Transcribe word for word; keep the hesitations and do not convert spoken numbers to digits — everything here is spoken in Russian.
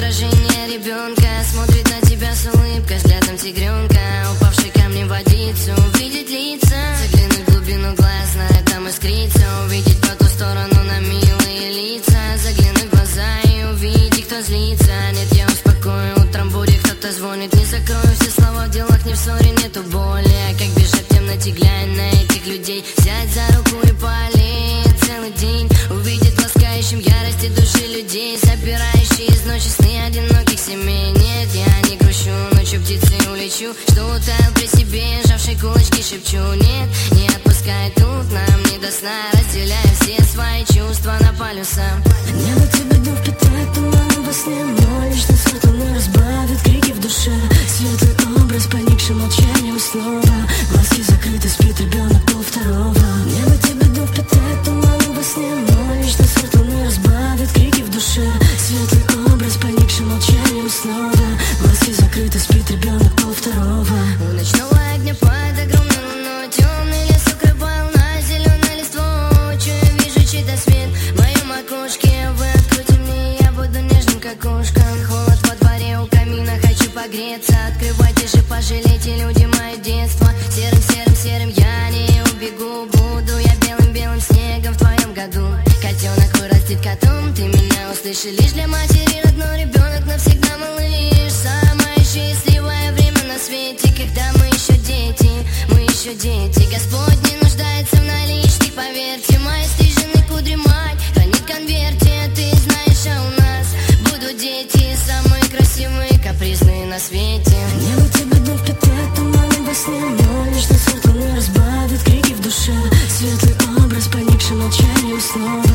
выражение ребенка, смотрит на тебя с улыбкой, взглядом тигренка. Упавшие камни в водицу, увидеть лица, заглянуть в глубину глаз, знает, там искрится. Увидеть по ту сторону на милые лица, заглянуть в глаза и увидеть, кто злится. Нет, я успокою, утром будет кто-то звонит. Не закрою все слова в делах, не в ссоре, нету боли. А как бежать в темноте, глянь на этих людей, взять за руку и полеть целый день. Увидеть ласкающим ярости души людей, собирающие из ночи сны одиноких семей. Нет, я не грущу, ночью птицей улечу, что утаял при себе, сжавшие кулачки шепчу. Нет, не отпускай, тут нам не до сна, разделяя все свои чувства на полюсах. Небо тебя дом впитает туманом во сне, но лишь на светло не разбавит крики в душе. Светлый образ, поникший молчанием снова, глазки закрыты, спит ребенок пол второго. Небо тебя дом впитает туманом во сне, но лишь на светло не разбавит крики в душе. Светлый образ, поникший молчанием снова, глазки закрыты, спит ребенок пол второго. У ночного огня под огромной луной темный лес укрывал на зеленой листвой. Чую, вижу чей-то свет в моем окошке. Вы откройте мне, я буду нежным, как кошка. Холод во дворе у камина, хочу погреться. Открывайте же, пожалейте, люди, мое детство. Серым, серым, серым я не убегу. Буду я белым-белым снегом в твоем году. Котенок вырастет котом, ты меня услышишь. Лишь для матери родной ребенок навсегда малыш. Самое счастливое время на свете, когда мы еще дети, мы еще дети. Господь не нуждается в наличных, поверьте. Мои стрижены кудри мать хранит в конверте. Ты знаешь, а у нас будут дети, самые красивые, капризные на свете. Небо тебя дом впитает туманом во сне, но лишь на светло не разбавит крики в душе. Светлый образ, поникший молчанием снова,